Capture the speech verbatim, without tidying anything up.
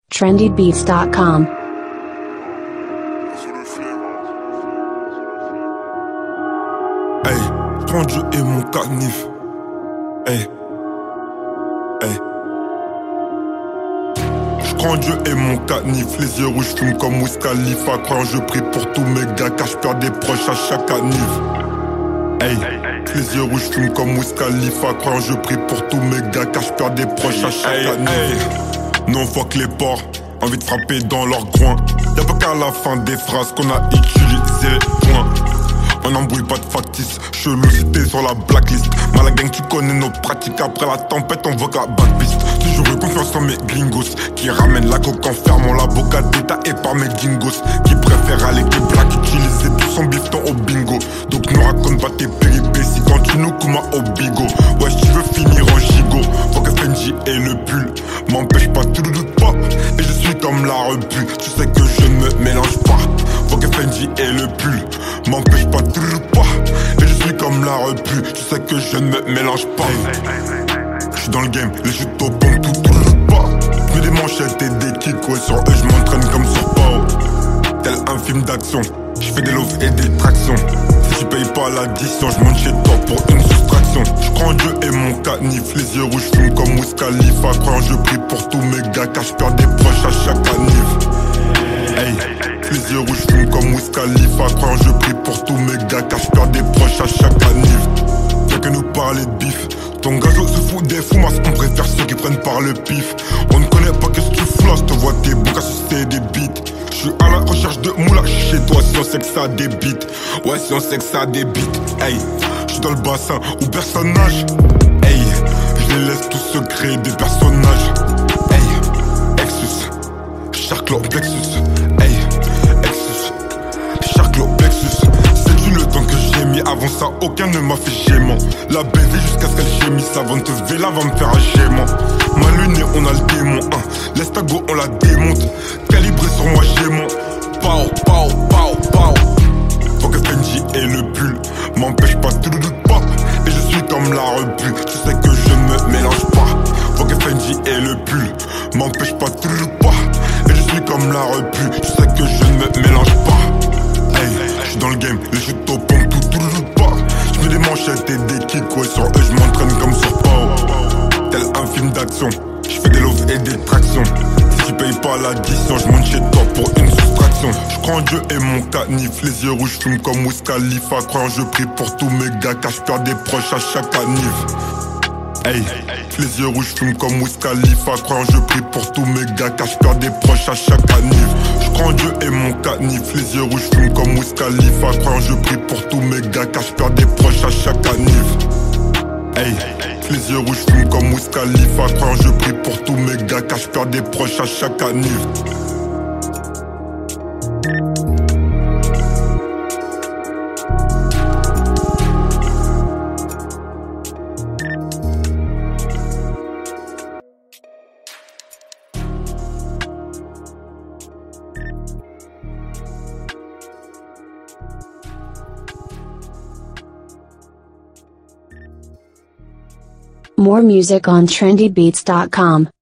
trendy beats dot com. Hey, prends Dieu et mon canif. Hey, hey. J'crois en Dieu et mon canif. Les yeux rouges fument comme Wiz Khalifa. Croyant je prie pour tous mes gars car j'perds des proches à chaque canif. Hey, les yeux rouges fument comme Wiz Khalifa. Croyant je prie pour tous mes gars car j'perds des proches à chaque canif. Non, fuck les porcs, envie de frapper dans leur groin. Y'a pas qu'à la fin des phrases qu'on a utilisé, point. On n'embrouille pas de factice, chelou si t'es sur la blacklist. Malagang, tu connais nos pratiques, après la tempête on voit qu'à backpiste. Toujours eu confiance en mes gringos, qui ramènent la coque en fermant la boca d'état et par mes gingos. Qui préfèrent aller que black, utiliser tout son bifton au bingo. Donc ne raconte pas tes péripéties quand tu nous coumas au bigot. Ouais, tu veux finir en gigot, faut que Fendi et le pull m'empêche pas, tu ne doutes pas. Et je suis comme la repu, tu sais que je ne me mélange pas. Faut que Fendi et le pull m'empêche pas, tu ne doutes pas. Et je suis comme la repu, tu sais que je ne me mélange pas. Je suis dans le game, les chutes au pompe, tout, tout, tout, pas. J'mets des manchettes et des kicks, ouais, sur eux j'm'entraîne comme sur Pao. Tel un film d'action, j'fais des loves et des tractions. Si tu payes pas l'addition, j'monte chez toi pour une soustraction. J'crois en Dieu et mon canif, les yeux rouges fument comme Wiz Khalifa. Croyant je prie pour tous mes gars car j'perds des proches à chaque canif. Hey, les yeux rouges fument comme Wiz Khalifa. Croyant je prie pour tous mes gars car j'perds des proches à chaque canif. Y'a que nous parler de bif. Ton gazo se fout des fous, mas on préfère ceux qui prennent par le pif. On ne connaît pas qu'est-ce que tu fous là, je te vois tes bons qu'à sucer des bites. J'suis à la recherche de moula, chez toi si on sait que ça débite. Ouais, si on sait que ça débite. Hey, j'suis dans le bassin où personne nage. Hey, je les laisse tous se créer des personnages. Hey, Exus, Charclo Plexus. Hey, Exus, Charclo Plexus. Sais-tu le temps que j'ai mis avant ça, aucun ne m'a fait gément. La baiser jusqu'à ce qu'elle gémisse avant de te véla va me faire un gément. Ma lune et on a le démon, hein. L'estago on la démonte. Calibré sur moi gémant. Pao, pao, pao, pao. Faut que Fendi et le pull m'empêche pas, tu ne doutes pas. Et je suis comme la repu, tu sais que je ne me mélange pas. Faut que Fendi et le pull m'empêche pas, tu ne doutes pas. Et je suis comme la repu, tu sais que je ne me mélange pas. Hey, j'suis dans le game, les chutes au pompe, tout, tout, tout, pas. J'mets des manchettes et des kicks, ouais, sur eux j'm'entraîne comme sur Pao. Tel un film d'action, j'fais des loves et des tractions. Si tu payes pas l'addition, j'monte chez toi pour une soustraction. J'crois en Dieu et mon canif, les yeux rouges fument comme Wiz Khalifa. Croyant je prie pour tous mes gars car j'perds des proches à chaque canif. Hey, les yeux rouges fument comme Wiz Khalifa. Croyant je prie pour tous mes gars car j'perds des proches à chaque canif. J'crois en Dieu et mon canif, les yeux rouges fument comme Wiz Khalifa. Croyant je prie pour tous mes gars car j'perds des proches à chaque canif. Hey, les yeux rouges fument comme Wiz Khalifa. Croyant je prie pour tous mes gars car j'perds des proches à chaque canif. More music on trendy beats dot com.